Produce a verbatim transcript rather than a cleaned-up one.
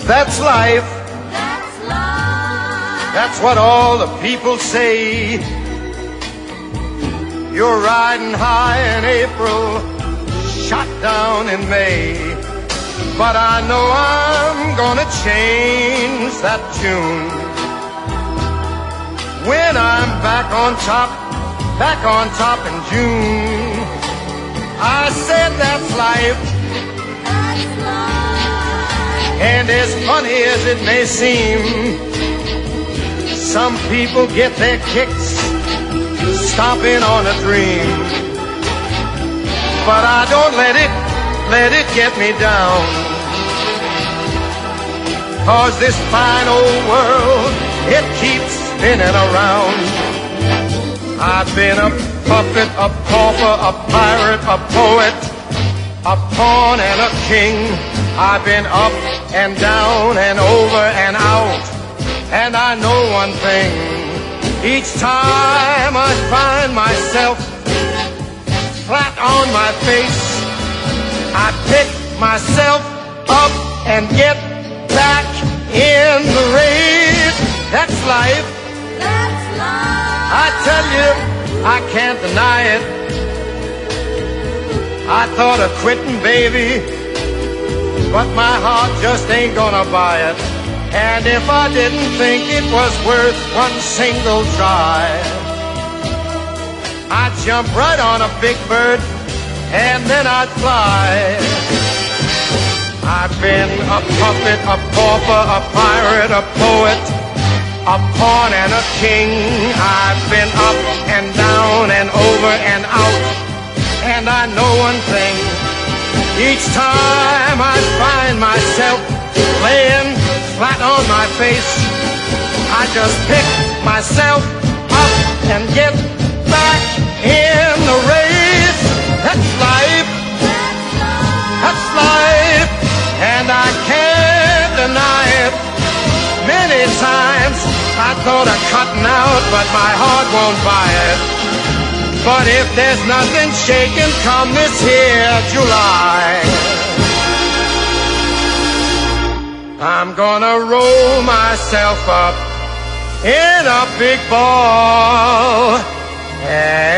That's life. That's life. That's what all the people say. You're riding high in April, shot down in May. But I know I'm gonna change that tune when I'm back on top, back on top in June. I said that's life. That's life. And as funny as it may seem, some people get their kicks stomping on a dream. But I don't let it, let it get me down. 'Cause this fine old world, it keeps spinning around. I've been a puppet, a pauper, a pirate, a poet, a pawn and a king. I've been up and down and over and out. And I know one thing, each time I find myself flat on my face, I pick myself up and get back in the race. That's life. That's life. I tell you, I can't deny it. I thought of quitting, baby, but my heart just ain't gonna buy it. And if I didn't think it was worth one single try, I'd jump right on a big bird and then I'd fly. I've been a puppet, a pauper, a pirate, a poet, a pawn and a king. I've been up and down and over and out. And I know one thing, each time I find myself laying flat on my face, I just pick myself up and get back in the race. That's life. That's life. And I can't deny it. Many times I thought of cutting out, but my heart won't buy it. But if there's nothing shaking come this here July, I'm gonna roll myself up in a big ball and